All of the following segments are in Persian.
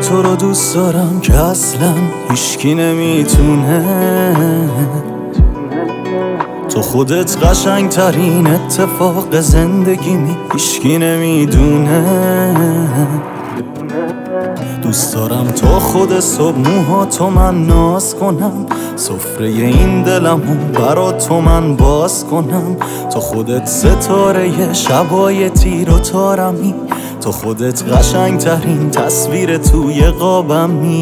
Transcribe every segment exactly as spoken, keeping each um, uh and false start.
تو رو دوست دارم که اصلا هیچکی نمیتونه. تو خودت قشنگ ترین اتفاق زندگیمی، هیچکی نمیدونه. دوست دارم تا خود صبح موها تو من ناز کنم، سفره این دلمو برا تو من باز کنم. تو خودت ستاره شبای تیر و تارمی، تو خودت قشنگ ترین تصویر توی قابمی.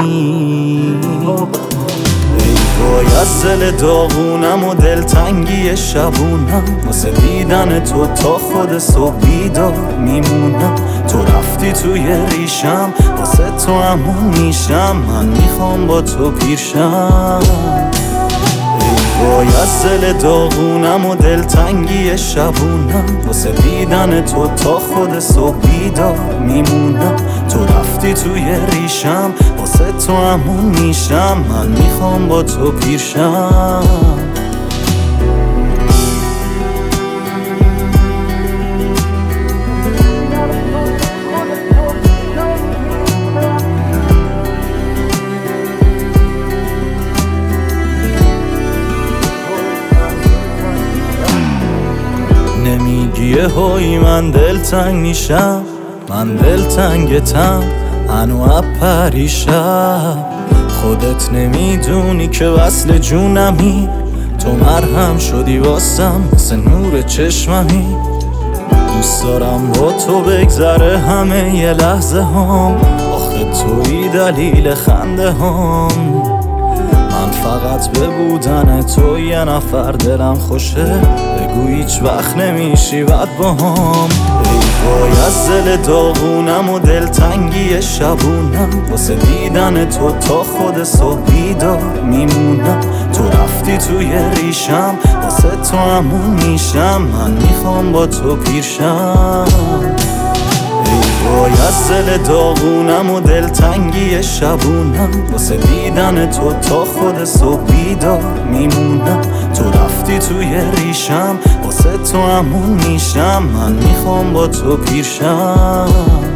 ای وای از دل داغونم و دلتنگی شبونم، واسه دیدن تو تا خود صبح بیدار میمونم. تو رفتی توی ریشم، واسه تو همون میشم، من میخوام با تو پیرشم. ای وای از دل داغونم و دلتنگی شبونم، واسه دیدن تو تا خود صبح بیدار میمونم. تو رفتی توی ریشم، واسه تو همون میشم، من میخوام با تو پیرشم. نمیگی هایی من دلتنگ میشم، من دلتنگتم هنو اپریشم. خودت نمیدونی که وصل جونمی، تو مرهم شدی واسم مثل نور چشممی. دوست دارم با تو بگذره همه یه لحظه هم، آخه توی دلیل خنده هم. من فقط به بودن تو یه نفر دلم خوشه، بگو هیچ وقت نمیشی بد با هم. ای وای از دل داغونم و دلتنگی شبونم، واسه دیدن تو تا خود صبح بیدار میمونم. تو رفتی توی ریشم، واسه تو همون میشم، من میخوام با تو پیرشم. وای از دل داغونم و دلتنگی شبونم، واسه دیدن تو تا خود صبح بیدار میمونم. تو رفتی توی ریشم، واسه تو همون میشم، من میخوام با تو پیرشم.